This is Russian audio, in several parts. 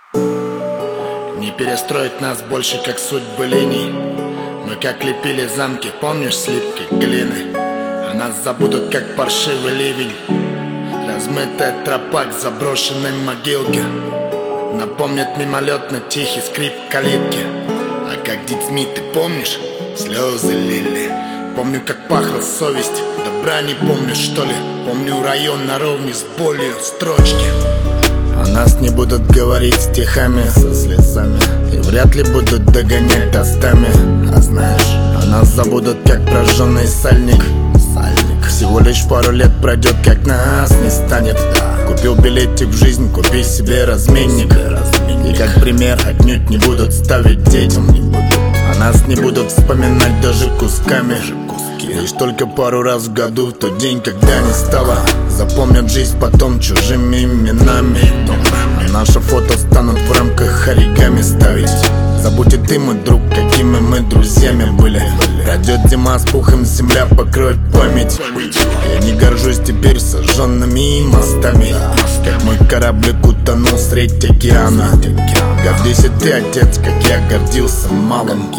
Не перестроить нас больше, как судьбы линий. Мы как лепили замки, помнишь, слитки глины? А нас забудут, как паршивый ливень. Размытая тропа к заброшенной могилке напомнит мимолетно тихий скрип калитки. А как детьми, ты помнишь, слезы лили? Помню, как пахла совесть, добра не помню, что ли? Помню район наровне с болью, строчки. О нас не будут говорить стихами со слезами, и вряд ли будут догонять тостами. А знаешь, о нас забудут, как прожженный сальник. Всего лишь пару лет пройдет, как нас не станет. Купил билетик в жизнь, купи себе разменник. И как пример отнюдь не будут ставить детям. О нас не будут вспоминать даже кусками. Лишь только пару раз в году, в тот день, когда не стало. Запомнят жизнь потом чужими именами. А наше фото станут в рамках оригами ставить. Забудь и ты, мой друг, какими мы друзьями были. Пройдет зима с пухом, земля покроет память. Я не горжусь теперь сожженными мостами, как мой кораблик утонул средь океана. Гордись и ты, отец, как я гордился малым.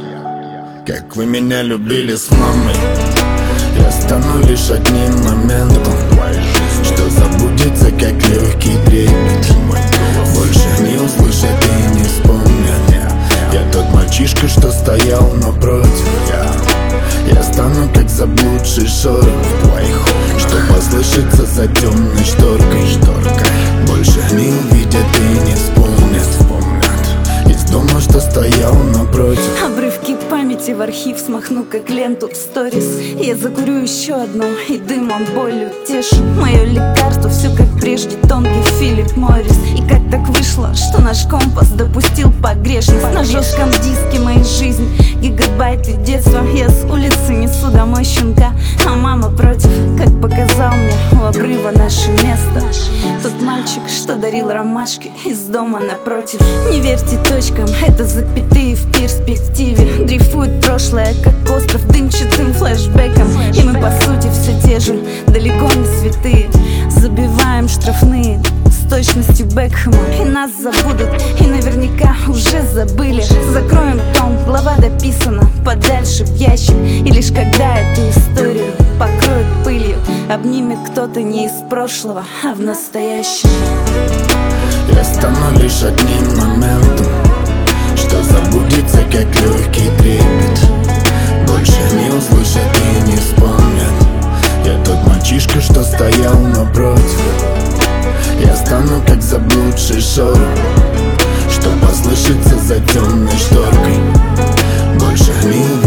Как вы меня любили с мамой. Я стану лишь одним моментом, что забудется, как легкий трепет. Больше не услышат и не вспомнят. Я тот мальчишка, что стоял напротив. Я стану как заблудший шорох в твоих, что послышится за темной шторкой. Больше не увидят и не вспомнят из дома, что стоял напротив. Обрывки памяти в архив смахну, как ленту в сторис. Я закурю еще одну и дымом болью тешу. Мое лекарство все как прежде, тонкий Филипп Моррис. И как так вышло, что наш компас допустил погрешность? На жестком диске моей жизни гигабайты детства. Я с улицы несу домой щенка, а мама против. Как показал мне у обрыва наше место тот мальчик, что дарил ромашки из дома напротив. Не верьте точкам, это запятые в перспективе. Дрейфует прошлое, как остров дымчатым флешбеком. И мы по сути все те же, далеко не святые. Забиваем штрафные с точностью Бекхэма. И нас забудут, и наверняка уже забыли. Закроем том, глава дописана подальше в ящик. И лишь когда эту историю покроют пылью, обнимет кто-то не из прошлого, а в настоящем. Я стану лишь одним моментом, что забудется, как легкий трепет. Больше не услышат и не вспомнят. Я тот мальчишка, что стоял напротив. Я стану как заблудший шорох, что послышится за темной шторкой. Больше не